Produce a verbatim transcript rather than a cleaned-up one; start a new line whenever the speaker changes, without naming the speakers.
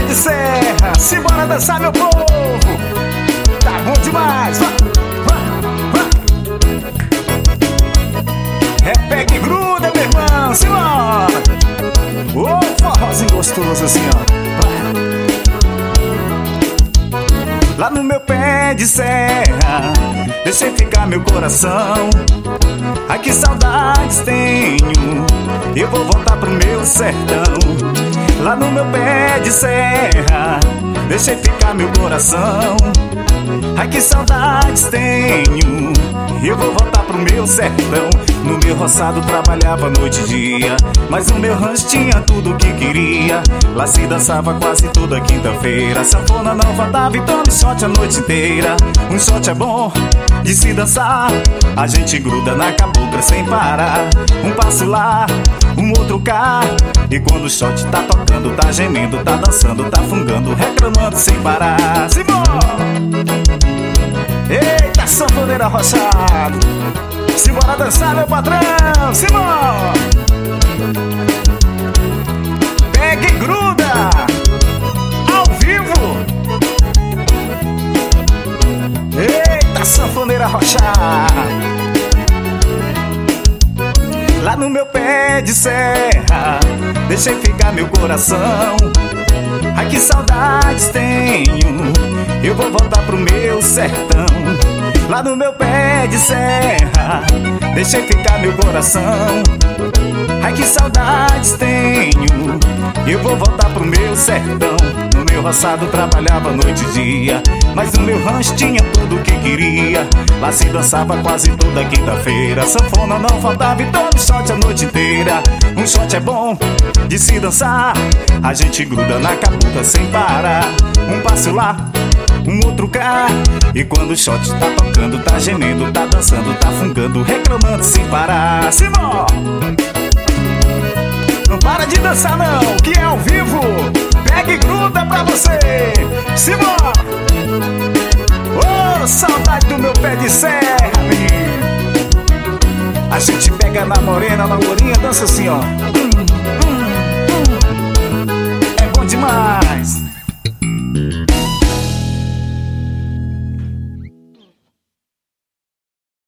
de serra. Simbora dançar, meu povo. Tá bom demais. Vai, vai, vai. É pega e gruda, meu irmão. Simbora. Ô, forrozinho gostoso assim, ó. Lá no meu pé de serra, deixei ficar meu coração. Ai, que saudades tenho, eu vou voltar pro meu sertão. Lá no meu pé de serra, deixei ficar meu coração. Ai, que saudades tenho, eu vou voltar pro meu sertão. No meu roçado trabalhava noite e dia, mas no meu rancho tinha tudo o que queria. Lá se dançava quase toda quinta-feira. Sanfona não faltava e tome shot a noite inteira. Um shot é bom de se dançar, a gente gruda na cabocla sem parar. Um passo lá, um outro cá, e quando o shot tá tocando, tá gemendo, tá dançando, tá fungando, reclamando sem parar. Simão! Eita, sanfoneira roçada, simbora dançar, meu patrão. Simão! Pega e gruda ao vivo. Eita, sanfoneira roçada. Lá no meu pé de serra, deixei ficar meu coração. Ai, que saudades tenho, eu vou voltar pro meu sertão. Lá no meu pé de serra, deixei ficar meu coração. Ai, que saudades tenho, eu vou voltar pro meu sertão. No meu roçado trabalhava noite e dia, mas no meu rancho tinha tudo o que queria. Lá se dançava quase toda quinta-feira. Sanfona não faltava e todo shot a noite inteira. Um shot é bom de se dançar, a gente gruda na cabocla sem parar. Um passo lá, um outro cá, e quando o shot tá tocando, tá gemendo, tá dançando, tá fungando, reclamando sem parar. Simão! Não para de dançar não, que é ao vivo. Pega e gruda pra você. Simão! Ô, oh, saudade do meu pé de serra, menino. A gente pega na morena, na lourinha, dança assim, ó. Hum, hum, hum. É bom demais.